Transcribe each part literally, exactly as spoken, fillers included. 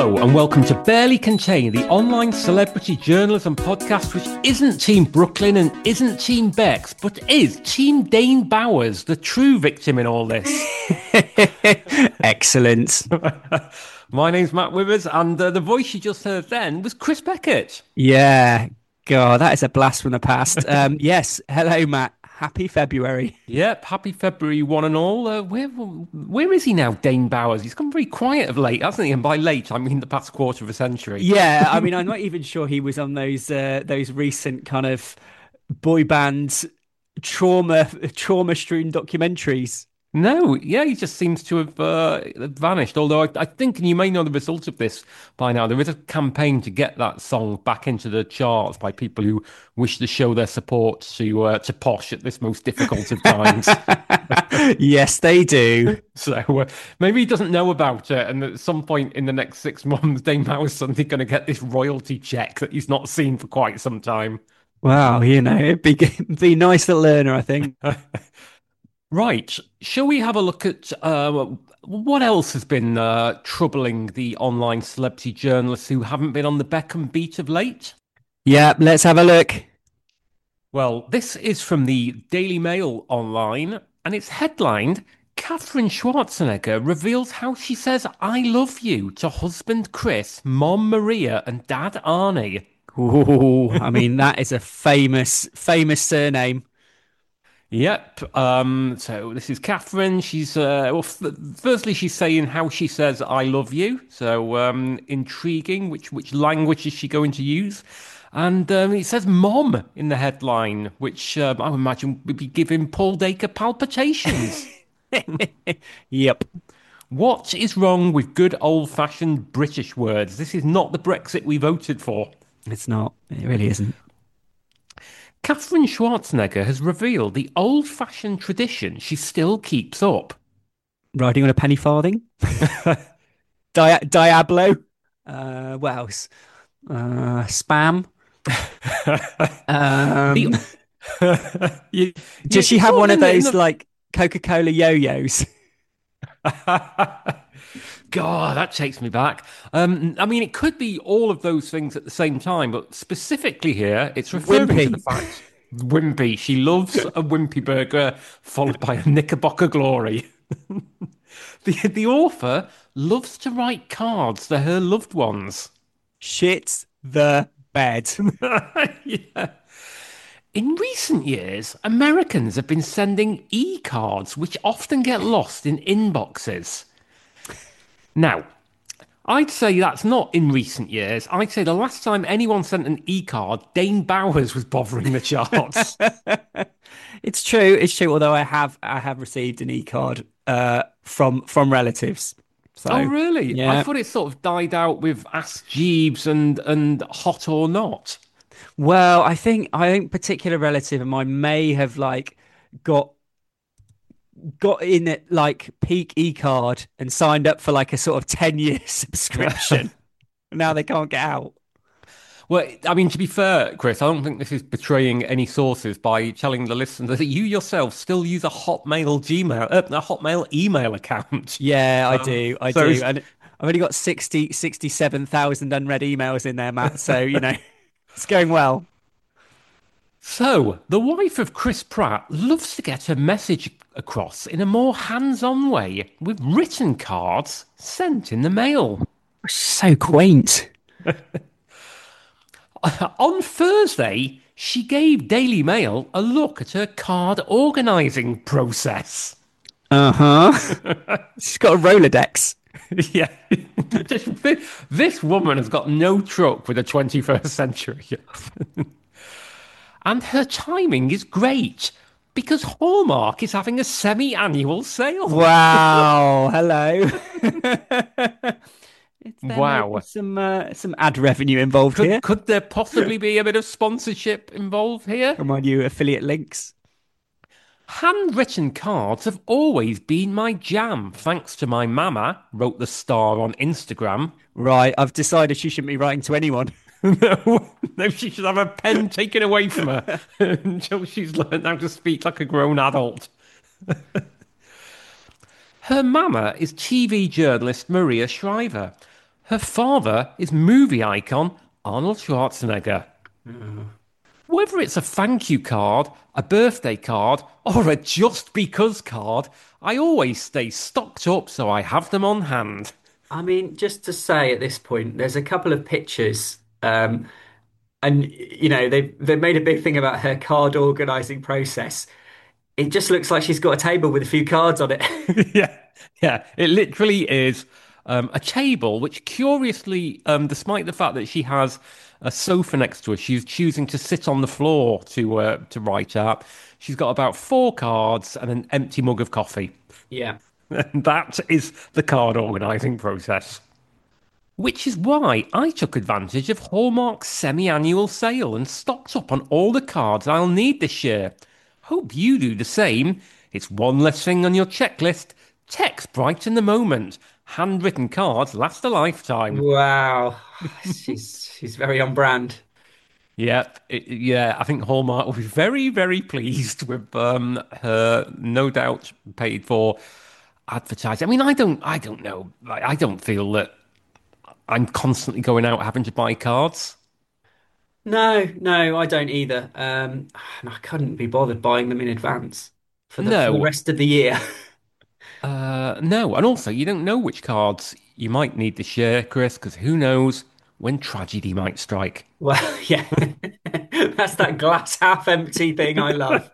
Hello and welcome to Barely Contained, the online celebrity journalism podcast which isn't Team Brooklyn and isn't Team Bex, but is Team Dane Bowers, the true victim in all this. Excellent. My name's Matt Withers, and uh, the voice you just heard then was Chris Beckett. Yeah. God, that is a blast from the past. Um, yes. Hello, Matt. Happy February. Yep, happy February one and all. Uh, where where is he now, Dane Bowers? He's gone very quiet of late, hasn't he? And by late, I mean the past quarter of a century. Yeah, I mean, I'm not even sure he was on those uh, those recent kind of boy band trauma trauma strewn documentaries. No, yeah, he just seems to have uh, vanished. Although I, I think, and you may know the result of this by now, there is a campaign to get that song back into the charts by people who wish to show their support to uh, to Posh at this most difficult of times. Yes, they do. So uh, maybe he doesn't know about it, and at some point in the next six months, Dane Bowers is suddenly going to get this royalty check that he's not seen for quite some time. Wow, you know, it'd be be a nice little learner, I think. Right. Shall we have a look at uh, what else has been uh, troubling the online celebrity journalists who haven't been on the beck and beat of late? Yeah, let's have a look. Well, this is from the Daily Mail online, and it's headlined, Katherine Schwarzenegger reveals how she says I love you to husband Chris, mom Maria, and dad Arnie. Ooh, I mean, that is a famous, famous surname. Yep. Um, so this is Catherine. She's uh, well. F- firstly, she's saying how she says "I love you." So um, intriguing. Which which language is she going to use? And um, it says "mom" in the headline, which um, I would imagine would be giving Paul Dacre palpitations. Yep. What is wrong with good old-fashioned British words? This is not the Brexit we voted for. It's not. It really isn't. Katherine Schwarzenegger has revealed the old-fashioned tradition she still keeps up. Riding on a penny farthing. Di- Diablo. Uh, what else? Uh, spam. um, The- you, does you she have saw one of in the- in those the- like Coca-Cola yo-yos? God, that takes me back. Um, I mean, it could be all of those things at the same time, but specifically here, it's referring Wimpy. to the fact Wimpy. She loves a Wimpy burger followed by a Knickerbocker Glory. the the author loves to write cards to her loved ones. Shit the bed. Yeah. In recent years, Americans have been sending e-cards, which often get lost in inboxes. Now, I'd say that's not in recent years. I'd say the last time anyone sent an e-card, Dane Bowers was bothering the charts. It's true. It's true. Although I have I have received an e-card uh, from from relatives. So, Oh, really? yeah. I thought it sort of died out with Ask Jeeves and, and Hot or Not. Well, I think I think particular relative of mine may have like got got in at like peak e-card and signed up for like a sort of ten year subscription. Now they can't get out. Well, I mean, to be fair, Chris, I don't think this is betraying any sources by telling the listener that you yourself still use a Hotmail Gmail, uh, a Hotmail email account. Yeah, I Um, do. I so do. And I've only got sixty, sixty-seven thousand unread emails in there, Matt. So, you know, it's going well. So, the wife of Chris Pratt loves to get her message across in a more hands-on way with written cards sent in the mail. So quaint. On Thursday, she gave Daily Mail a look at her card organising process. Uh huh. She's got a Rolodex. Yeah. this, this woman has got no truck with the twenty-first century. And her timing is great because Hallmark is having a semi-annual sale. Wow. Hello. Is there Wow. maybe some uh, some ad revenue involved here? Could, could there possibly be a bit of sponsorship involved here? Remind you affiliate links. Handwritten cards have always been my jam, thanks to my mama, wrote the star on Instagram. Right. I've decided she shouldn't be writing to anyone. No, no, she should have a pen taken away from her until she's learned how to speak like a grown adult. Her mama is T V journalist Maria Shriver. Her father is movie icon Arnold Schwarzenegger. Oh. Whether it's a thank you card, a birthday card, or a just because card, I always stay stocked up so I have them on hand. I mean, just to say at this point, there's a couple of pictures, um, and you know they they made a big thing about her card organizing process. It just looks like she's got a table with a few cards on it. Yeah, yeah, it literally is um, a table, which curiously, um, despite the fact that she has a sofa next to her, she's choosing to sit on the floor to uh, to write at. She's got about four cards and an empty mug of coffee. Yeah. And that is the card organising process. Which is why I took advantage of Hallmark's semi-annual sale and stocked up on all the cards I'll need this year. Hope you do the same. It's one less thing on your checklist. Text brighten the moment. Handwritten cards last a lifetime. Wow. She's she's very on brand. Yep, it, yeah, I think Hallmark will be very, very pleased with um, her, no doubt paid for advertising. I mean, I don't, I don't know. I I don't feel that I'm constantly going out having to buy cards. No, no, I don't either. Um, and I couldn't be bothered buying them in advance for the for the No, rest of the year. uh, no, and also you don't know which cards you might need this year, Chris, because who knows when tragedy might strike. Well, yeah, that's that glass half empty thing I love.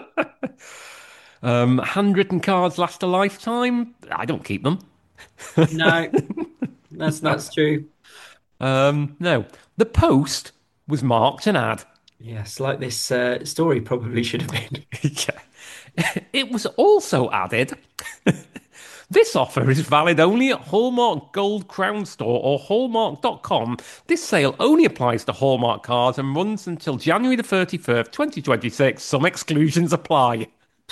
Um, handwritten cards last a lifetime. I don't keep them. No, that's that's true. Um, no, the post was marked an ad. Yes, like this uh, story probably should have been. Yeah. It was also added. This offer is valid only at Hallmark Gold Crown Store or Hallmark dot com. This sale only applies to Hallmark cards and runs until January the thirty-first, twenty twenty-six. Some exclusions apply.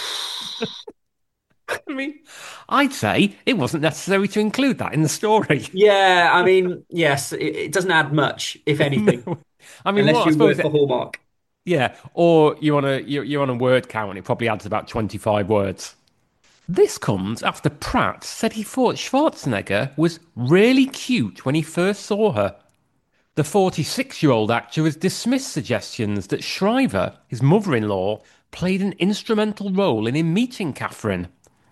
I mean, I'd say it wasn't necessary to include that in the story. Yeah, I mean, yes, it, it doesn't add much, if anything, No. I mean, unless what I you suppose work for it, Hallmark. yeah, or you're on a you're, you're on a word count and it probably adds about twenty-five words. This comes after Pratt said he thought Schwarzenegger was really cute when he first saw her. The forty-six year old actor has dismissed suggestions that Shriver, his mother in law, played an instrumental role in him meeting Catherine.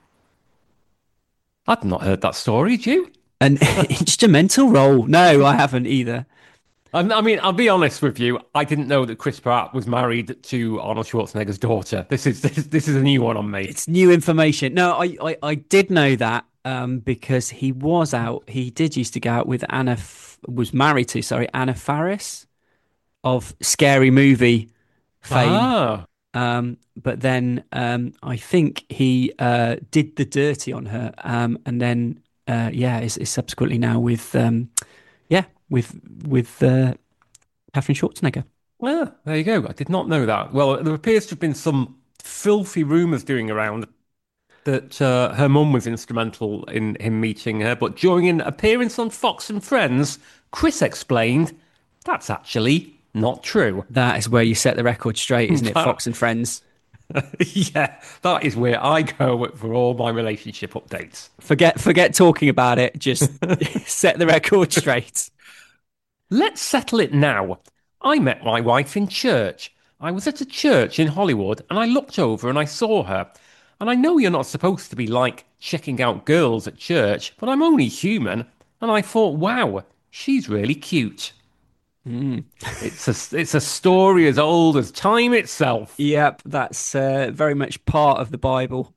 I'd not heard that story, did you? An instrumental role? No, I haven't either. I I mean, I'll be honest with you. I didn't know that Chris Pratt was married to Arnold Schwarzenegger's daughter. This is this, this is a new one on me. It's new information. No, I, I, I did know that um, because he was out. He did used to go out with Anna, F- was married to, sorry, Anna Faris of Scary Movie fame. Ah, Um, but then um, I think he uh, did the dirty on her, um, and then uh, yeah, is, is subsequently now with um, yeah with with uh, Catherine Schwarzenegger. well, there you go. I did not know that. Well, there appears to have been some filthy rumours doing around that uh, her mum was instrumental in him meeting her, but during an appearance on Fox and Friends, Chris explained that's actually not true. That is where you set the record straight, isn't it? Fox and Friends. Yeah, that is where I go for all my relationship updates. Forget forget talking about it. Just set the record straight. Let's settle it now. I met my wife in church. I was at a church in Hollywood and I looked over and I saw her. And I know you're not supposed to be like checking out girls at church, but I'm only human. And I thought, wow, she's really cute. Mm. It's a, it's a story as old as time itself. Yep, that's uh, very much part of the Bible.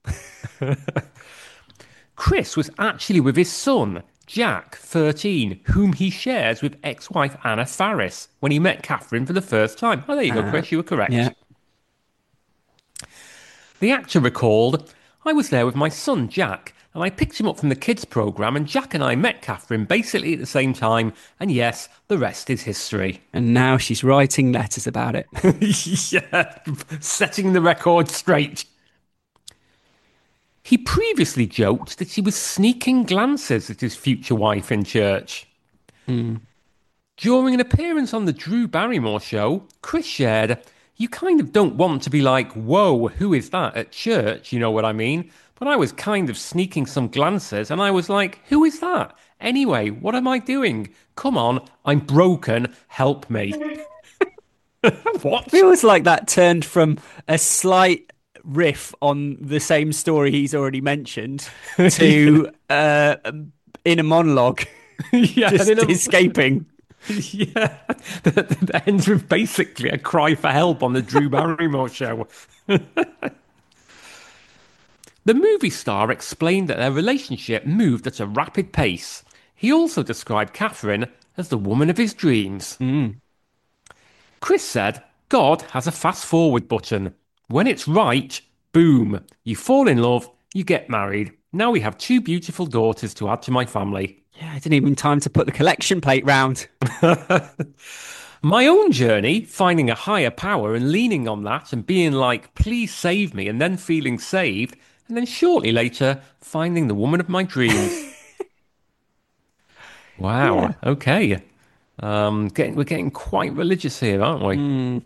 Chris was actually with his son, Jack, thirteen, whom he shares with ex-wife Anna Faris when he met Catherine for the first time. Oh, there you go, Uh, Chris, you were correct. yeah. The actor recalled, I was there with my son, Jack, and I picked him up from the kids' programme, and Jack and I met Catherine basically at the same time, and yes, the rest is history. And now she's writing letters about it. Yeah, setting the record straight. He previously joked that he was sneaking glances at his future wife in church. Mm. During an appearance on the Drew Barrymore show, Chris shared, you kind of don't want to be like, whoa, who is that at church? You know what I mean? But I was kind of sneaking some glances and I was like, who is that? Anyway, what am I doing? Come on, I'm broken. Help me. What? Feels like that turned from a slight riff on the same story he's already mentioned Yeah. to uh, in a monologue, Yeah, and just in a, escaping. yeah, that, that ends with basically a cry for help on the Drew Barrymore show. The movie star explained that their relationship moved at a rapid pace. He also described Catherine as the woman of his dreams. Mm. Chris said, God has a fast forward button. When it's right, boom, you fall in love, you get married. Now we have two beautiful daughters to add to my family. Yeah, I didn't even time to put the collection plate round. My own journey, finding a higher power and leaning on that and being like, please save me, and then feeling saved, and then shortly later, finding the woman of my dreams. Yeah. Wow, okay. Um, getting, we're getting quite religious here, aren't we? Mm.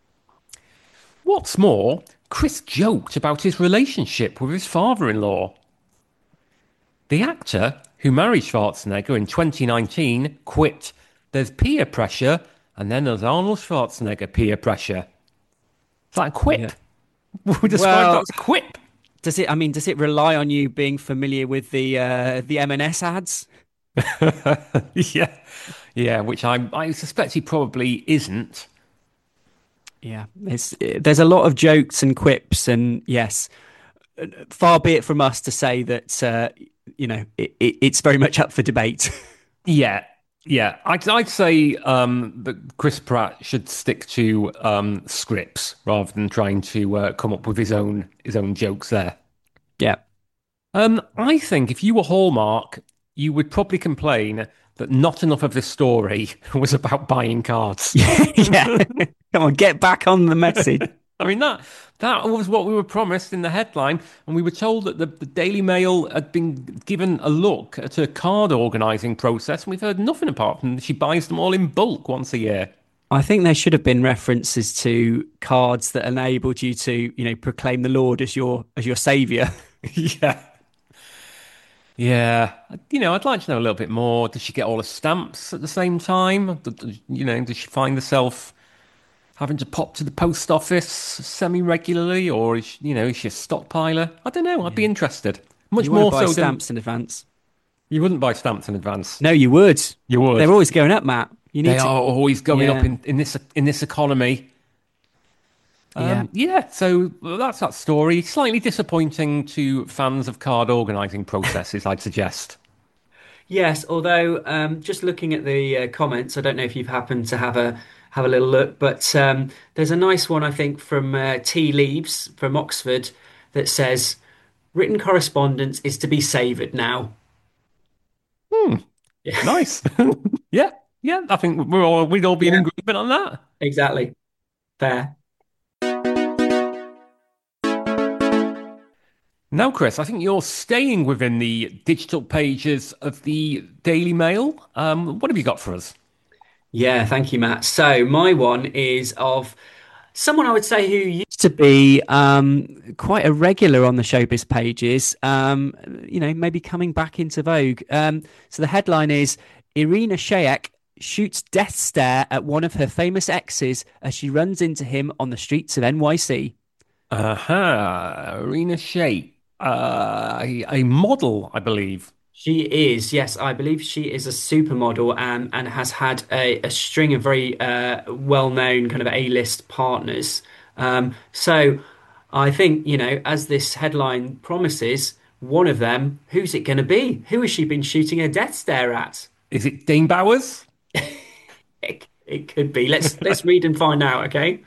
What's more, Chris joked about his relationship with his father in law. The actor who married Schwarzenegger in twenty nineteen quipped, there's peer pressure, and then there's Arnold Schwarzenegger peer pressure. Is that a quip? Yeah. We describe that Well, as a quip. does it? I mean, does it rely on you being familiar with the uh, the M and S ads? Yeah, yeah, which I I suspect he probably isn't. Yeah, there's there's a lot of jokes and quips, and yes, far be it from us to say that uh, you know it, it, it's very much up for debate. Yeah, yeah. I'd I'd say um, that Chris Pratt should stick to um, scripts rather than trying to uh, come up with his own his own jokes there. Yeah, Um, I think if you were Hallmark, you would probably complain that not enough of this story was about buying cards. yeah. Come on, get back on the message. I mean that that was what we were promised in the headline, and we were told that the, the Daily Mail had been given a look at her card organising process, and we've heard nothing apart from she buys them all in bulk once a year. I think there should have been references to cards that enabled you to, you know, proclaim the Lord as your as your savior. Yeah. Yeah, you know, I'd like to know a little bit more. Does she get all the stamps at the same time? D- d- You know, does she find herself having to pop to the post office semi-regularly, or is she, you know, is she a stockpiler? I don't know. I'd be Yeah. interested. Much You want to more buy so than stamps in advance? you wouldn't buy stamps in advance. No, you would. You would. They're always going up, Matt. You They need to. are always going up Yeah, in, in this in this economy. yeah. Um, yeah, so well, that's that story. Slightly disappointing to fans of card organising processes, I'd suggest. Yes, although um, just looking at the uh, comments, I don't know if you've happened to have a have a little look, but um, there's a nice one I think from uh, Tea Leaves from Oxford that says written correspondence is to be savoured now. Hmm, Yeah, nice. Yeah, yeah. I think we're all we'd all be in yeah, agreement on that. exactly. Fair. Now, Chris, I think you're staying within the digital pages of the Daily Mail. Um, what have you got for us? Yeah, thank you, Matt. So my one is of someone I would say who used to be um, quite a regular on the showbiz pages, um, you know, maybe coming back into vogue. Um, so the headline is Irina Shayk shoots death stare at one of her famous exes as she runs into him on the streets of N Y C. Aha, Arena Shape, uh, a, a model, I believe. She is, yes, I believe she is a supermodel and, and has had a, a string of very uh, well-known kind of A-list partners. Um, so I think, you know, as this headline promises, one of them, who's it going to be? Who has she been shooting a death stare at? Is it Dane Bowers? It, it could be. Let's let's read and find out, okay?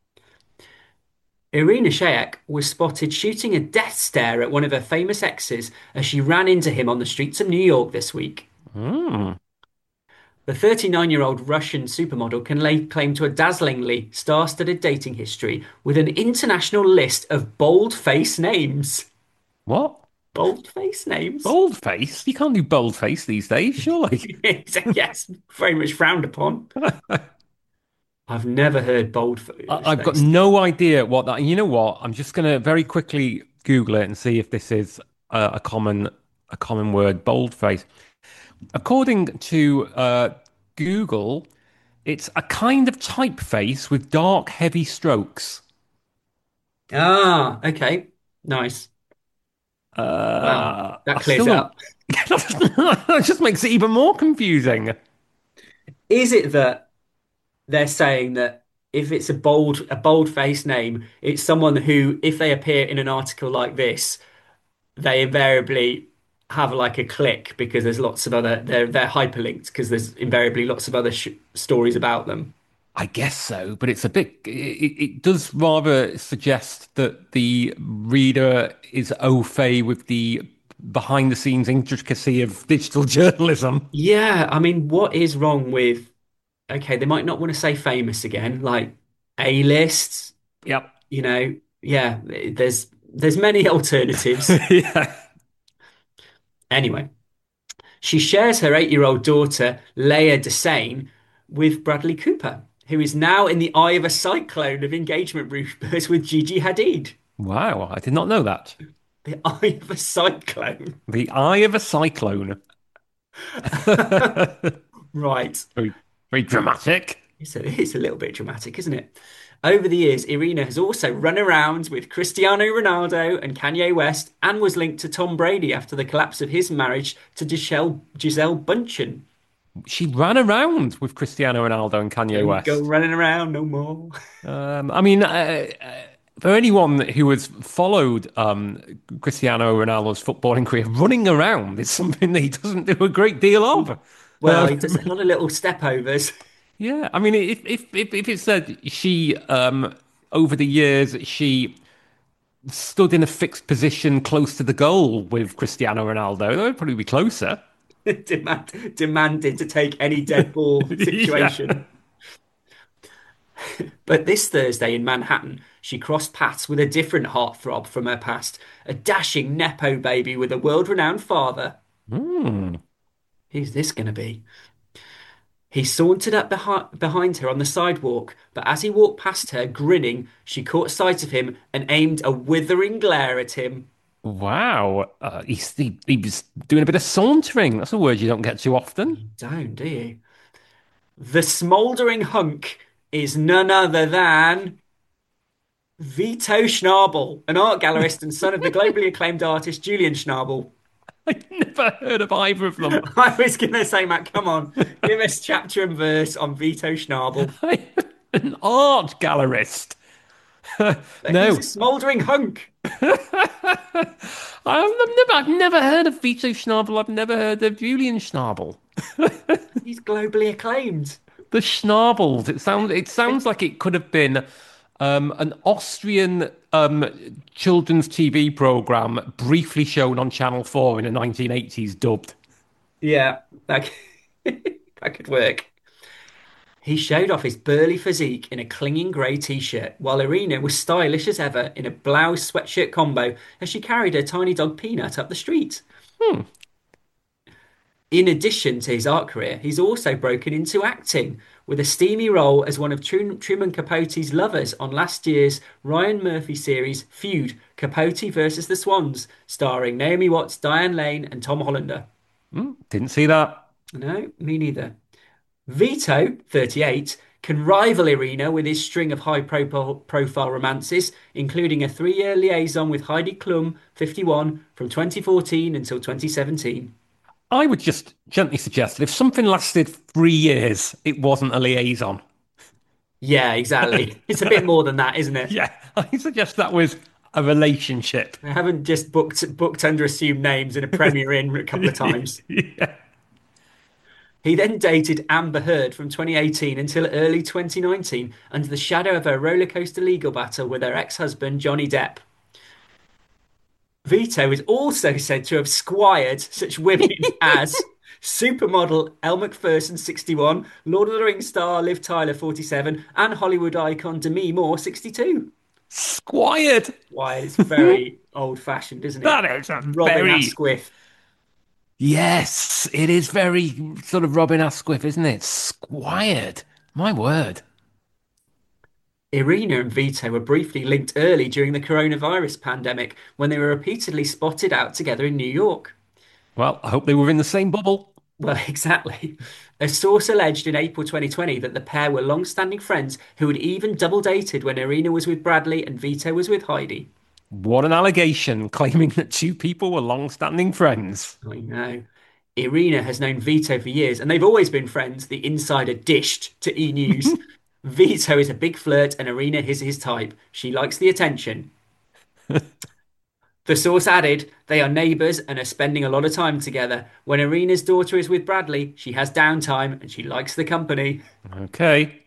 Irina Shayk was spotted shooting a death stare at one of her famous exes as she ran into him on the streets of New York this week. Hmm. The thirty-nine-year-old Russian supermodel can lay claim to a dazzlingly star-studded dating history with an international list of bold-face names. What? Bold-face names? Boldface? You can't do boldface these days, surely. Yes, very much frowned upon. I've never heard I- I've got bold-face. no idea what that. You know what? I'm just gonna very quickly Google it and see if this is a, a common a common word. Boldface. According to uh, Google, it's a kind of typeface with dark, heavy strokes. Ah, okay. Nice. Well, Uh, that I clears still it don't. up. That just makes it even more confusing. Is it that they're saying that if it's a bold a bold-faced name, it's someone who, if they appear in an article like this, they invariably have like a click because there's lots of other they're they're hyperlinked because there's invariably lots of other sh stories about them. I guess so, but it's a bit. It, it does rather suggest that the reader is au fait with the behind the scenes intricacy of digital journalism. Yeah, I mean, what is wrong with, okay, they might not want to say famous again, like A-list, Yep. you know, yeah, there's there's many alternatives. Yeah. Anyway, she shares her eight-year-old daughter, Leia Desane, with Bradley Cooper, who is now in the eye of a cyclone of engagement rumors with Gigi Hadid. Wow, I did not know that. The eye of a cyclone. The eye of a cyclone. Very, Right. very dramatic. It's a, it's a little bit dramatic, isn't it? Over the years, Irina has also run around with Cristiano Ronaldo and Kanye West and was linked to Tom Brady after the collapse of his marriage to Giselle, Giselle Bundchen. She ran around with Cristiano Ronaldo and Kanye Don't go West. running around no more. Um, I mean, uh, uh, for anyone who has followed um, Cristiano Ronaldo's footballing career, running around is something that he doesn't do a great deal of. Well, Uh, he does a lot of little stepovers. yeah, I mean, if if if, if it said she um, over the years she stood in a fixed position close to the goal with Cristiano Ronaldo, that would probably be closer. Demand, demanded to take any dead ball Yeah. situation. But this Thursday in Manhattan, she crossed paths with a different heartthrob from her past, a dashing Nepo baby with a world-renowned father. Hmm. Who's this going to be? He sauntered up behi behind her on the sidewalk, but as he walked past her, grinning, she caught sight of him and aimed a withering glare at him. Wow. Uh, he's, he, he was doing a bit of sauntering. That's a word you don't get too often. You don't, do you? The smouldering hunk is none other than Vito Schnabel, an art gallerist and son of the globally acclaimed artist Julian Schnabel. I never heard of either of them. I was going to say, Matt, come on, give us chapter and verse on Vito Schnabel. An art gallerist. But he's a No, smouldering hunk. I've never, I've never heard of Vito Schnabel. I've never heard of Julian Schnabel. He's globally acclaimed. The Schnabels. It sounds, it sounds like it could have been um, an Austrian um, children's T V program briefly shown on Channel four in the nineteen eighties, dubbed. Yeah, that, that could work. He showed off his burly physique in a clinging grey t-shirt, while Irina was stylish as ever in a blouse sweatshirt combo as she carried her tiny dog Peanut up the street. Hmm. In addition to his art career, he's also broken into acting with a steamy role as one of Tru- Truman Capote's lovers on last year's Ryan Murphy series Feud: Capote versus the Swans, starring Naomi Watts, Diane Lane, and Tom Hollander. Hmm. Didn't see that. No, me neither. Vito, thirty-eight, can rival Irina with his string of high profile, profile romances, including a three year liaison with Heidi Klum, fifty-one, from twenty fourteen until twenty seventeen. I would just gently suggest that if something lasted three years, it wasn't a liaison. Yeah, exactly. It's a bit more than that, isn't it? Yeah, I suggest that was a relationship. I haven't just booked booked under assumed names in a Premier Inn a couple of times. Yeah. He then dated Amber Heard from twenty eighteen until early twenty nineteen under the shadow of her rollercoaster legal battle with her ex-husband Johnny Depp. Vito is also said to have squired such women as supermodel Elle Macpherson, sixty-one, Lord of the Rings star Liv Tyler, forty-seven, and Hollywood icon Demi Moore, sixty-two. Squired. Why, it's very old-fashioned, isn't it? That is a Robin very. Asquith. Yes, it is very sort of Robin Asquith, isn't it? Squired. My word. Irina and Vito were briefly linked early during the coronavirus pandemic when they were repeatedly spotted out together in New York. Well, I hope they were in the same bubble. Well, exactly. A source alleged in April twenty twenty that the pair were long-standing friends who had even double dated when Irina was with Bradley and Vito was with Heidi. What an allegation, claiming that two people were long-standing friends. I know. Irina has known Vito for years, and they've always been friends, the insider dished to E! News. Vito is a big flirt, and Irina is his type. She likes the attention. The source added, they are neighbours and are spending a lot of time together. When Irina's daughter is with Bradley, she has downtime and she likes the company. Okay.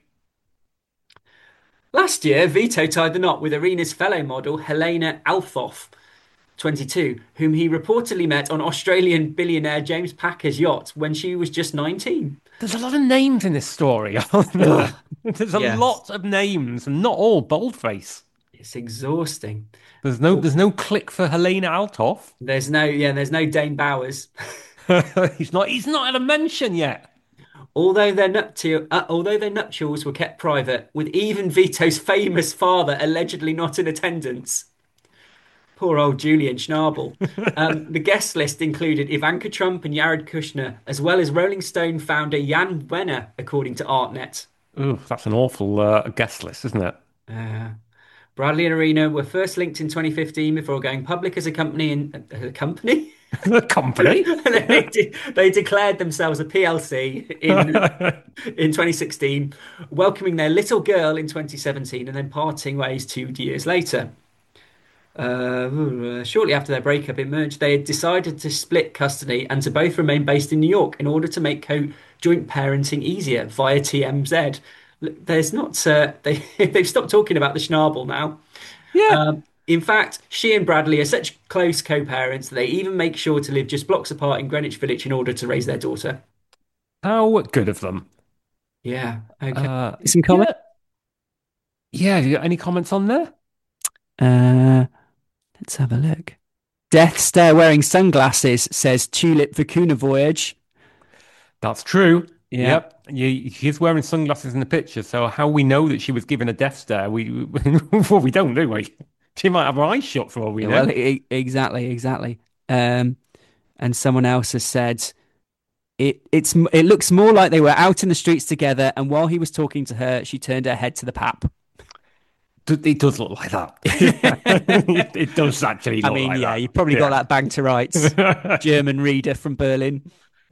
Last year, Vito tied the knot with Irina's fellow model, Helena Althoff, twenty-two, whom he reportedly met on Australian billionaire James Packer's yacht when she was just nineteen. There's a lot of names in this story, aren't there? Ugh, There's a yes, lot of names, and not all boldface. it's exhausting. There's no there's no click for Helena Althoff. There's no, yeah, there's no Dane Bowers. he's not he's not had a mention yet. Although their nuptial, uh, although their nuptials were kept private, with even Vito's famous father allegedly not in attendance. Poor old Julian Schnabel. Um, the guest list included Ivanka Trump and Jared Kushner, as well as Rolling Stone founder Jan Wenner, according to ArtNet. Ooh, that's an awful uh, guest list, isn't it? Uh, Bradley and Arena were first linked in twenty fifteen before going public as a company in a company. The company. they, de- they declared themselves a P L C in in twenty sixteen, welcoming their little girl in twenty seventeen, and then parting ways two years later. Uh, shortly after their breakup emerged, they had decided to split custody and to both remain based in New York in order to make co joint parenting easier via T M Z. There's not uh, they they've stopped talking about the Schnabel now. Yeah. Um, in fact, she and Bradley are such close co-parents that they even make sure to live just blocks apart in Greenwich Village in order to raise their daughter. How good of them. Yeah. Okay. Uh, Some comment? yeah. Yeah. Have you got any comments on there? Uh, let's have a look. Death Stare wearing sunglasses says Tulip Vicuna voyage. That's true. Yeah. Yep. You, she's wearing sunglasses in the picture, so how we know that she was given a death stare, we well, we don't, do we? She might have her eyes shut for all we Well, know. e- exactly, exactly. Um, and someone else has said it. It's it looks more like they were out in the streets together, and while he was talking to her, she turned her head to the pap. It does look like that. It does actually I look mean, like yeah, that. you probably got Yeah. that bang to rights. German reader from Berlin.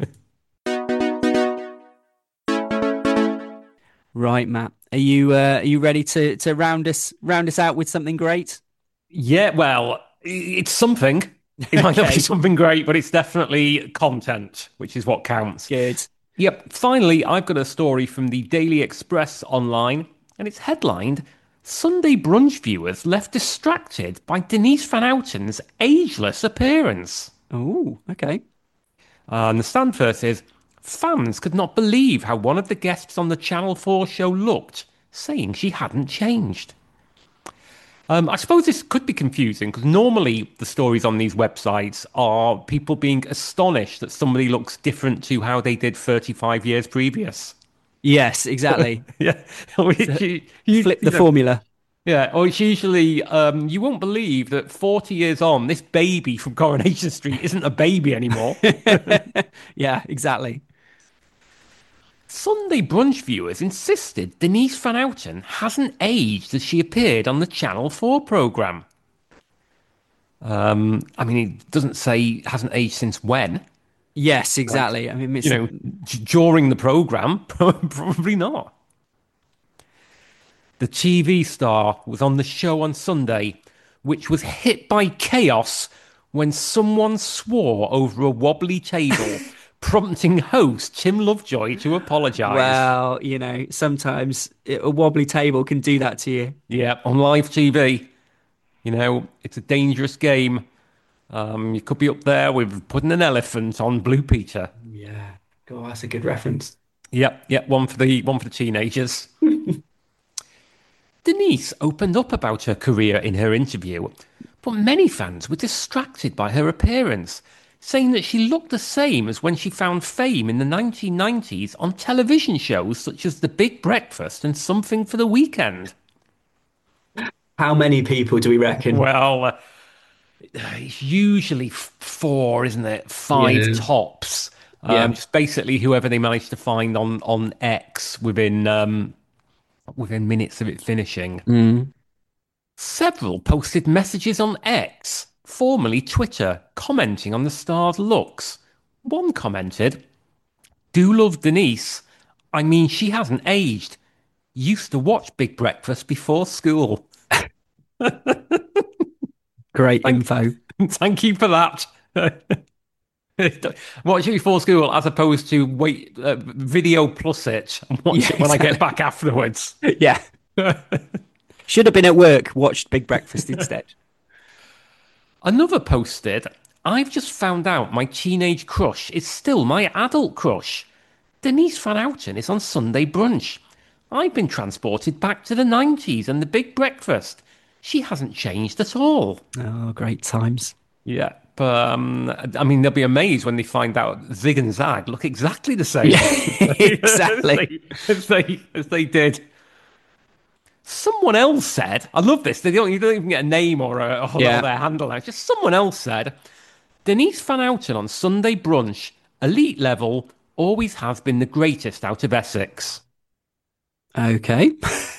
Right, Matt. Are you uh, are you ready to to round us round us out with something great? Yeah, well, it's something. It might not be Okay, something great, but it's definitely content, which is what counts. good. Yep. Finally, I've got a story from the Daily Express online, and it's headlined Sunday brunch viewers left distracted by Denise Van Outen's ageless appearance. Oh, okay. Uh, and the stand first is fans could not believe how one of the guests on the Channel four show looked, saying she hadn't changed. Um, I suppose this could be confusing because normally the stories on these websites are people being astonished that somebody looks different to how they did thirty-five years previous. Yes, exactly. Yeah, which So, you, you, flip you the know, formula. yeah, or it's usually um, you won't believe that forty years on, this baby from Coronation Street isn't a baby anymore. Yeah, exactly. Sunday brunch viewers insisted Denise Van Outen hasn't aged as she appeared on the Channel four programme. Um, I mean, it doesn't say hasn't aged since when. Yes, Like, exactly. I mean, you it's know, d- during the programme, probably not. The T V star was on the show on Sunday, which was hit by chaos when someone swore over a wobbly table, prompting host Tim Lovejoy to apologise. well, you know, sometimes it, a wobbly table can do that to you. Yeah, on live T V, you know, it's a dangerous game. Um, you could be up there with putting an elephant on Blue Peter. Yeah. God, that's a good reference. Yep, yep, one for the one for the teenagers. Denise opened up about her career in her interview, but many fans were distracted by her appearance, saying that she looked the same as when she found fame in the nineteen nineties on television shows such as The Big Breakfast and Something for the Weekend. How many people do we reckon? Well, uh, it's usually f- four, isn't it? Five Yeah. tops. Yeah. Um, just basically whoever they managed to find on on X within um, within minutes of it finishing. Mm. Several posted messages on X, formerly Twitter, commenting on the star's looks. One commented, "Do love Denise. I mean, she hasn't aged. Used to watch Big Breakfast before school." Great Thank, info. thank you for that. Watch it before school as opposed to wait, uh, video plus it and watch Yeah, it when I get exactly. back afterwards. Yeah. Should have been at work, watched Big Breakfast instead. Another posted, "I've just found out my teenage crush is still my adult crush. Denise Van Outen is on Sunday brunch. I've been transported back to the nineties and the big breakfast. She hasn't changed at all." Oh, great times. Yeah, but um, I mean, they'll be amazed when they find out Zig and Zag look exactly the same Yeah, as exactly. they, as they, as they did. Someone else said, I love this, they don't, you don't even get a name or, a, or, or Yeah. their handle out. Just someone else said, "Denise Van Outen on Sunday brunch, elite level, always has been the greatest out of Essex. Okay.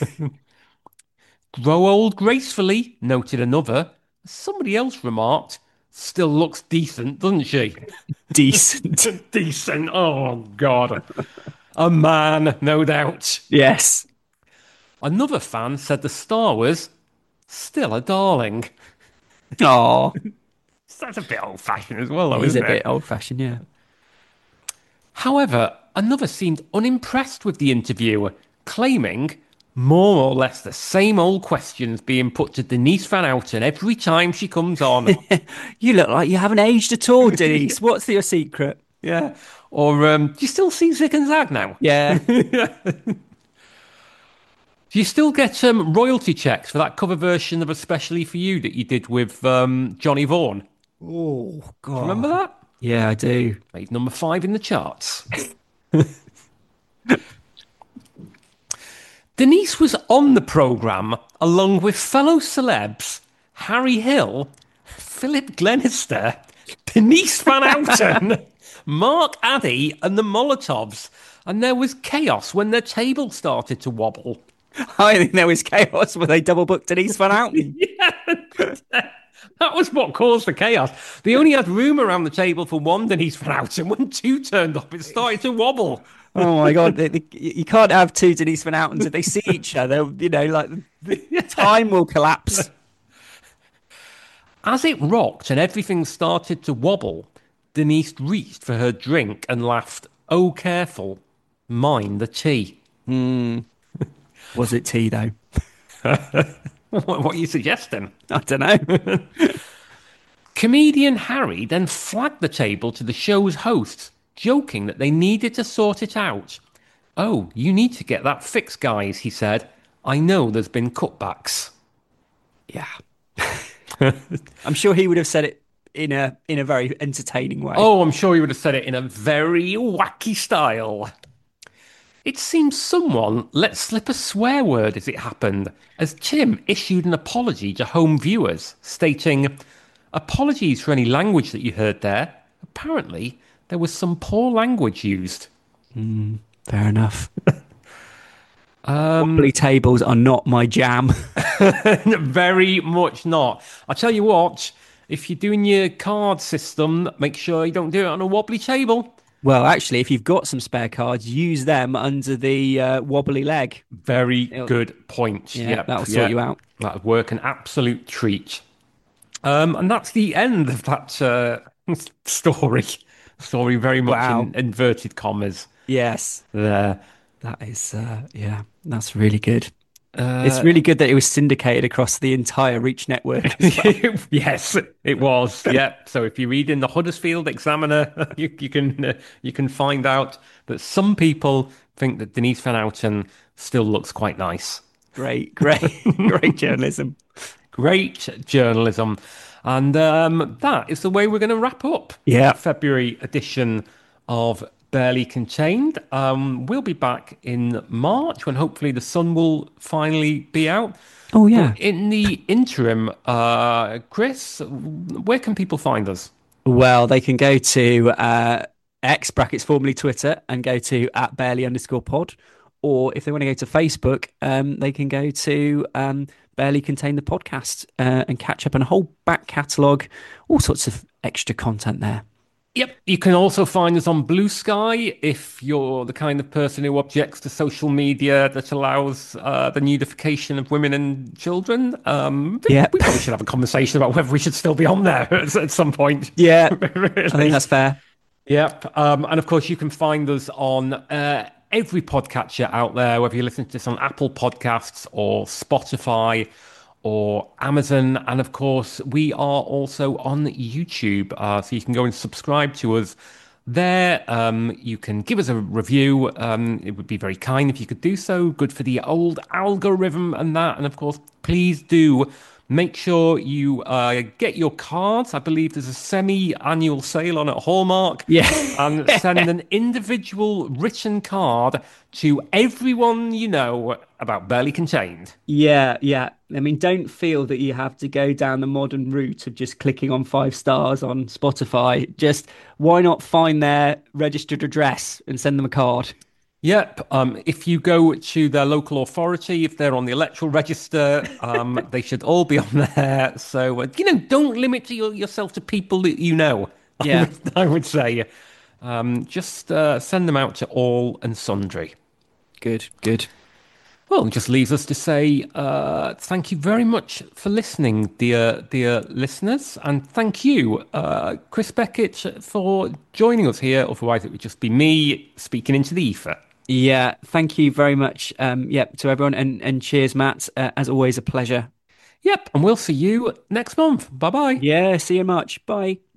Grow old gracefully," noted another. Somebody else remarked, "Still looks decent, doesn't she?" Decent. Decent. Oh, God. A man, no doubt. Yes. Another fan said the star was still a darling. Oh, That's a bit old fashioned as well, though, it is a isn't it? bit old fashioned, yeah. However, another seemed unimpressed with the interview, claiming more or less the same old questions being put to Denise Van Outen every time she comes on. You look like you haven't aged at all, Denise. What's your secret? Yeah. Or um, do you still see Zig and Zag now? Yeah. Do you still get um, royalty checks for that cover version of Especially For You that you did with um, Johnny Vaughan? Oh, Do you remember God. that? Yeah, I do. Made number five in the charts. Denise was on the programme along with fellow celebs Harry Hill, Philip Glenister, Denise Van Outen, Mark Addy, and the Molotovs. And there was chaos when their table started to wobble. I think there was chaos when they double booked Denise Van Outen. That was what caused the chaos. They only had room around the table for one Denise Van Outen. When two turned up, it started to wobble. Oh my God. They, they, you can't have two Denise Van Outens if they see each other. You know, like the time will collapse. As it rocked and everything started to wobble, Denise reached for her drink and laughed, "Oh, careful. Mind the tea." Was it tea, though? What, what are you suggesting? I don't know. Comedian Harry then flagged the table to the show's hosts, joking that they needed to sort it out. "Oh, you need to get that fixed, guys," he said. "I know there's been cutbacks." Yeah. I'm sure he would have said it in a in a very entertaining way. Oh, I'm sure he would have said it in a very wacky style. It seems someone let slip a swear word as it happened, as Tim issued an apology to home viewers, stating, "Apologies for any language that you heard there. Apparently, there was some poor language used." Fair enough. Wobbly tables are not my jam. Very much not. I tell you what, if you're doing your card system, make sure you don't do it on a wobbly table. Well, actually, if you've got some spare cards, use them under the uh, wobbly leg. Very It'll- good point. Yeah, Yep, that'll sort yep. you out. That'd work an absolute treat. Um, and that's the end of that uh, story. Story very much Wow. in inverted commas Yes, there. that is. Uh, yeah, that's really good. Uh, It's really good that it was syndicated across the entire Reach network. as well. yes, it was. Yeah. So if you read in the Huddersfield Examiner, you, you can uh, you can find out that some people think that Denise Van Outen still looks quite nice. Great, great, great journalism. Great journalism. And um, that is the way we're going to wrap up Yeah. the February edition of Barely Contained. Um, we'll be back in March when hopefully the sun will finally be out. Oh yeah. But in the interim, uh, Chris, where can people find us? Well, they can go to uh, X brackets formerly Twitter and go to at barely underscore pod. Or if they want to go to Facebook, um, they can go to um, Barely Contain the Podcast uh, and catch up on a whole back catalogue, all sorts of extra content there. Yep, you can also find us on Blue Sky if you're the kind of person who objects to social media that allows uh, the nudification of women and children. Um, Yeah, we probably should have a conversation about whether we should still be on there at, at some point. yeah, Really. I think that's fair. Yep. Um, and of course, you can find us on uh, every podcatcher out there, whether you're listening to this on Apple Podcasts or Spotify or Amazon. And of course, we are also on YouTube. Uh, so you can go and subscribe to us there. Um, you can give us a review. Um, it would be very kind if you could do so. Good for the old algorithm and that. And of course, please do. Make sure you uh, get your cards. I believe there's a semi-annual sale on at Hallmark. Yeah. And send an individual written card to everyone you know about Barely Contained. Yeah, yeah. I mean, don't feel that you have to go down the modern route of just clicking on five stars on Spotify. Just why not find their registered address and send them a card? Yep. Um, if you go to their local authority, if they're on the electoral register, um, they should all be on there. So, uh, you know, don't limit your, yourself to people that you know. Yeah. I would, I would say. Um, just uh, send them out to all and sundry. Good, good. Well, it just leaves us to say uh, thank you very much for listening, dear dear listeners, and thank you, uh, Chris Beckett, for joining us here. Otherwise, it would just be me speaking into the ether. Yeah, thank you very much. Um, yep, to everyone, and and cheers, Matt. Uh, as always, a pleasure. Yep, and we'll see you next month. Bye bye. Yeah, see you in March. Bye.